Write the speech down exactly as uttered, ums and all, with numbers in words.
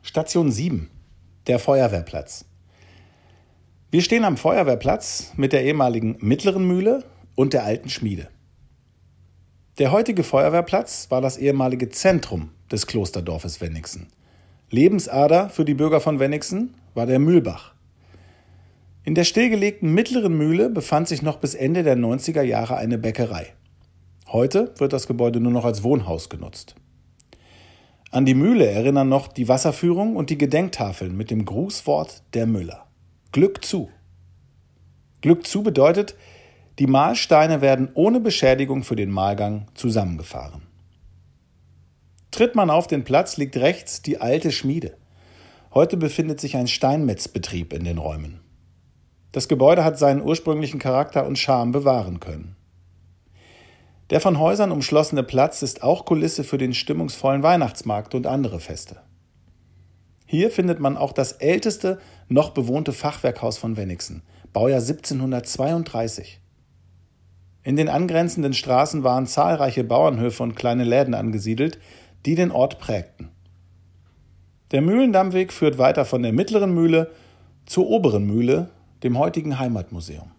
Station sieben, der Feuerwehrplatz. Wir stehen am Feuerwehrplatz mit der ehemaligen Mittleren Mühle und der alten Schmiede. Der heutige Feuerwehrplatz war das ehemalige Zentrum des Klosterdorfes Wenningsen. Lebensader für die Bürger von Wenningsen war der Mühlbach. In der stillgelegten Mittleren Mühle befand sich noch bis Ende der neunziger Jahre eine Bäckerei. Heute wird das Gebäude nur noch als Wohnhaus genutzt. An die Mühle erinnern noch die Wasserführung und die Gedenktafeln mit dem Grußwort der Müller. Glück zu. Glück zu bedeutet, die Mahlsteine werden ohne Beschädigung für den Mahlgang zusammengefahren. Tritt man auf den Platz, liegt rechts die alte Schmiede. Heute befindet sich ein Steinmetzbetrieb in den Räumen. Das Gebäude hat seinen ursprünglichen Charakter und Charme bewahren können. Der von Häusern umschlossene Platz ist auch Kulisse für den stimmungsvollen Weihnachtsmarkt und andere Feste. Hier findet man auch das älteste noch bewohnte Fachwerkhaus von Wenningsen, Baujahr siebzehnhundertzweiunddreißig. In den angrenzenden Straßen waren zahlreiche Bauernhöfe und kleine Läden angesiedelt, die den Ort prägten. Der Mühlendammweg führt weiter von der Mittleren Mühle zur Oberen Mühle, dem heutigen Heimatmuseum.